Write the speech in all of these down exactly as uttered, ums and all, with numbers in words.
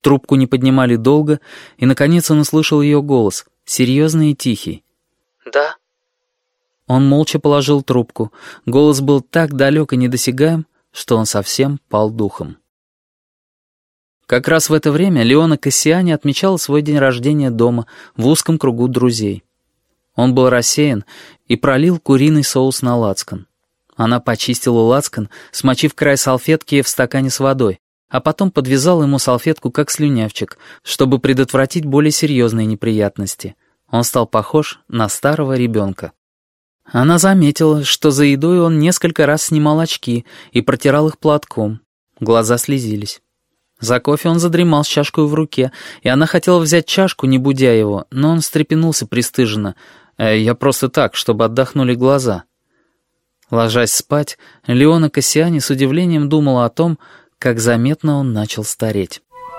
Трубку не поднимали долго, и, наконец, он услышал ее голос, серьезный и тихий. «Да». Он молча положил трубку. Голос был так далек и недосягаем, что он совсем пал духом. Как раз в это время Леона Кассиани отмечала свой день рождения дома в узком кругу друзей. Он был рассеян и пролил куриный соус на лацкан. Она почистила лацкан, смочив край салфетки в стакане с водой, а потом подвязала ему салфетку как слюнявчик, чтобы предотвратить более серьезные неприятности. Он стал похож на старого ребенка. Она заметила, что за едой он несколько раз снимал очки и протирал их платком. Глаза слезились. За кофе он задремал с чашкой в руке, и она хотела взять чашку, не будя его, но он встрепенулся пристыженно. «Э, «Я просто так, чтобы отдохнули глаза». Ложась спать, Леона Кассиани с удивлением думала о том, как заметно он начал стареть.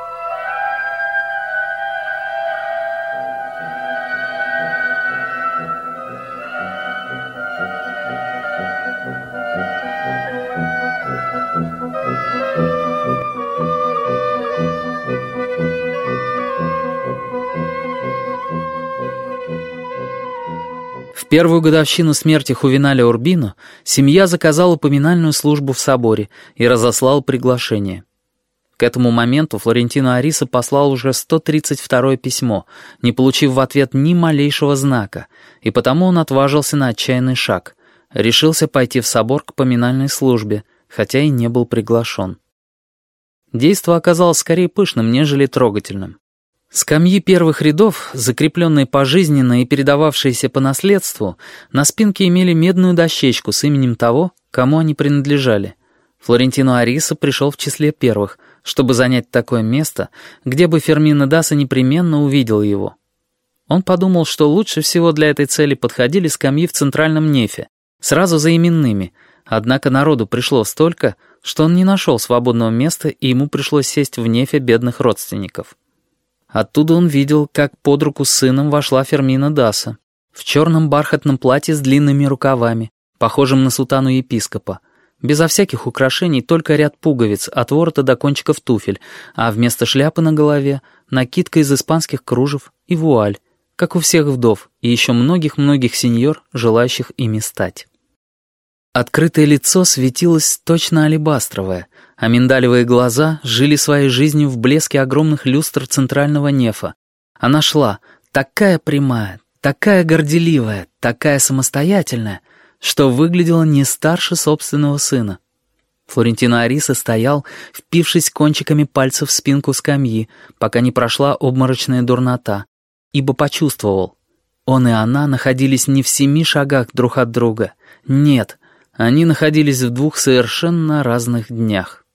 В первую годовщину смерти Хувеналя Урбино семья заказала поминальную службу в соборе и разослала приглашение. К этому моменту Флорентино Ариса послал уже сто тридцать второе письмо, не получив в ответ ни малейшего знака, и потому он отважился на отчаянный шаг, решился пойти в собор к поминальной службе, хотя и не был приглашен. Действо оказалось скорее пышным, нежели трогательным. Скамьи первых рядов, закрепленные пожизненно и передававшиеся по наследству, на спинке имели медную дощечку с именем того, кому они принадлежали. Флорентино Ариса пришел в числе первых, чтобы занять такое место, где бы Фермино Даса непременно увидел его. Он подумал, что лучше всего для этой цели подходили скамьи в центральном нефе, сразу за именными, однако народу пришло столько, что он не нашел свободного места, и ему пришлось сесть в нефе бедных родственников. Оттуда он видел, как под руку с сыном вошла Фермино Даса, в черном бархатном платье с длинными рукавами, похожим на сутану епископа, безо всяких украшений, только ряд пуговиц от ворота до кончиков туфель, а вместо шляпы на голове накидка из испанских кружев и вуаль, как у всех вдов и еще многих-многих сеньор, желающих ими стать. Открытое лицо светилось точно алебастровое, а миндалевые глаза жили своей жизнью в блеске огромных люстр центрального нефа. Она шла, такая прямая, такая горделивая, такая самостоятельная, что выглядела не старше собственного сына. Флорентино Ариса стоял, впившись кончиками пальцев в спинку скамьи, пока не прошла обморочная дурнота, ибо почувствовал, он и она находились не в семи шагах друг от друга, нет, они находились в двух совершенно разных днях.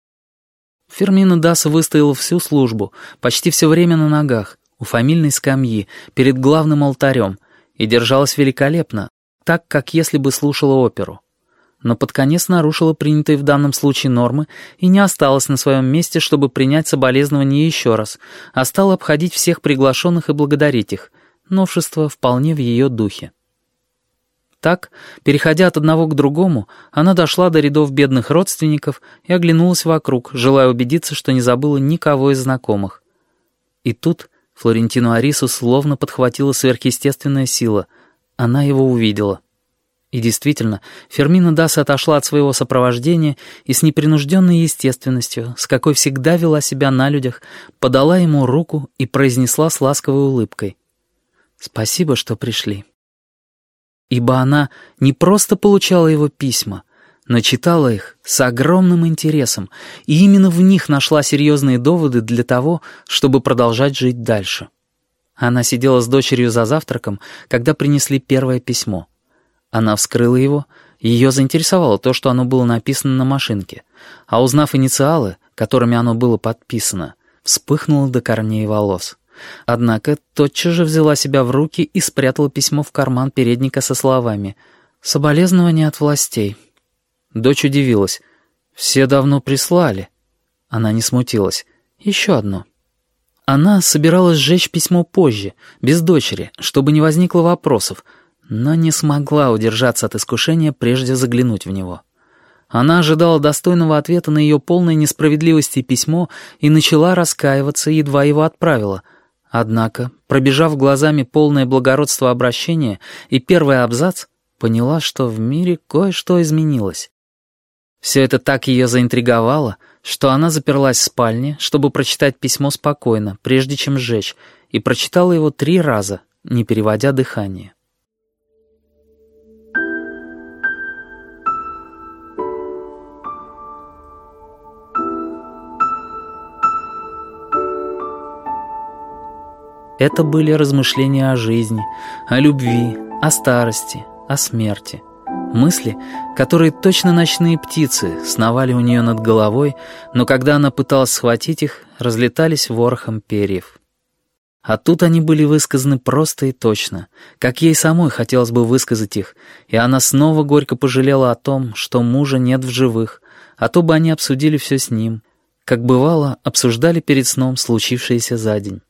Фермино Даса выстоял всю службу, почти все время на ногах, у фамильной скамьи, перед главным алтарем, и держалась великолепно, так, как если бы слушала оперу. Но под конец нарушила принятые в данном случае нормы и не осталась на своем месте, чтобы принять соболезнования еще раз, а стала обходить всех приглашенных и благодарить их. Новшество вполне в ее духе. Так, переходя от одного к другому, она дошла до рядов бедных родственников и оглянулась вокруг, желая убедиться, что не забыла никого из знакомых. И тут Флорентину Арису словно подхватила сверхъестественная сила. Она его увидела. И действительно, Фермино Даса отошла от своего сопровождения и с непринужденной естественностью, с какой всегда вела себя на людях, подала ему руку и произнесла с ласковой улыбкой: «Спасибо, что пришли». Ибо она не просто получала его письма, но читала их с огромным интересом, и именно в них нашла серьезные доводы для того, чтобы продолжать жить дальше. Она сидела с дочерью за завтраком, когда принесли первое письмо. Она вскрыла его, ее заинтересовало то, что оно было написано на машинке, а узнав инициалы, которыми оно было подписано, вспыхнула до корней волос. Однако тотчас же взяла себя в руки и спрятала письмо в карман передника со словами «Соболезнования от властей». Дочь удивилась. «Все давно прислали». Она не смутилась. «Еще одно». Она собиралась сжечь письмо позже, без дочери, чтобы не возникло вопросов, но не смогла удержаться от искушения прежде заглянуть в него. Она ожидала достойного ответа на ее полное несправедливости письмо и начала раскаиваться, едва его отправила. Однако, пробежав глазами полное благородство обращения и первый абзац, поняла, что в мире кое-что изменилось. Все это так ее заинтриговало, что она заперлась в спальне, чтобы прочитать письмо спокойно, прежде чем сжечь, и прочитала его три раза, не переводя дыхание. Это были размышления о жизни, о любви, о старости, о смерти. Мысли, которые точно ночные птицы сновали у нее над головой, но когда она пыталась схватить их, разлетались ворохом перьев. А тут они были высказаны просто и точно, как ей самой хотелось бы высказать их, и она снова горько пожалела о том, что мужа нет в живых, а то бы они обсудили все с ним, как бывало, обсуждали перед сном случившееся за день.